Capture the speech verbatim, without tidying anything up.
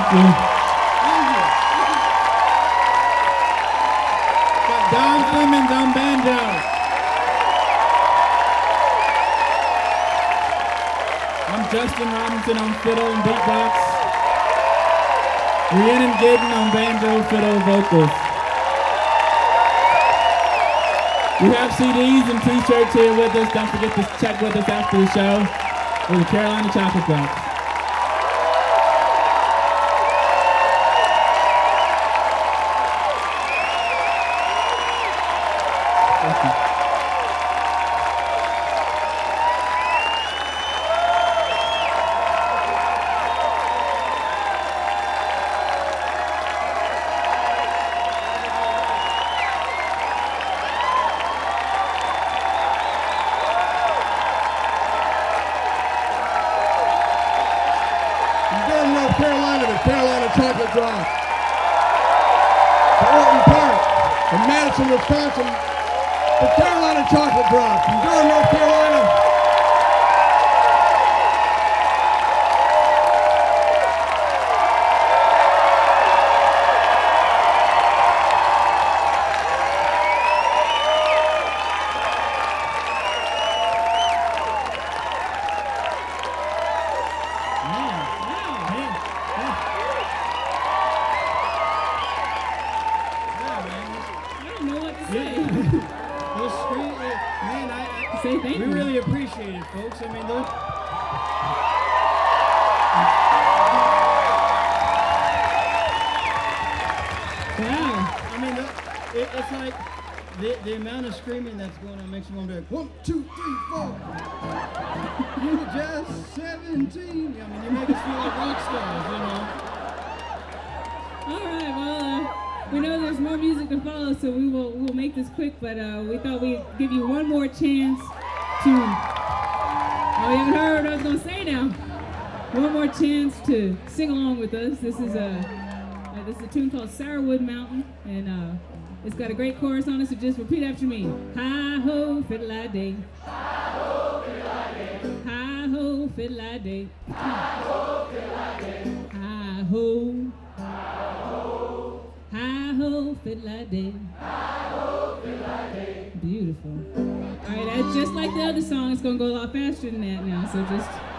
you. Thank you. Got Don Clemens on banjo. I'm Justin Robinson on fiddle and beatbox. Rhiannon Gidden on banjo, fiddle, vocals. We have C Ds and t-shirts here with us. Don't forget to check with us after the show with the Carolina Chocolate Drops. Carolina, the Carolina Chocolate Drop. From Orton Park, from Madison, Wisconsin, the Carolina Chocolate Drop. From Durham, North Carolina. Those screams, man, I, I say thank we you. really appreciate it, folks. I mean, those. Wow. I mean, the, it, it's like the, the amount of screaming that's going on makes you want to be like, one, two, three, four. You're just seventeen. I mean, you make us feel like rock stars, you know. All right, well, uh, we know there's more music to follow, so we will we'll make this quick, but uh, we thought we'd give you one more chance to, oh, you haven't heard what I was going to say now. One more chance to sing along with us. This is a, uh, this is a tune called Sourwood Mountain, and uh, it's got a great chorus on it, so just repeat after me. Hi-ho, fiddle-a-day. Hi-ho, fiddle-a-day. Hi-ho, fiddle-a-day. Hi-ho, fiddle-a-day. Hi-ho. Hi-ho, fiddle-a-day. Hi-ho, fiddle-a-day. Beautiful. All right, that's just like the other song. It's going to go a lot faster than that now, so just...